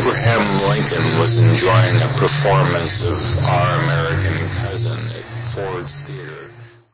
Abraham Lincoln was enjoying a performance of Our American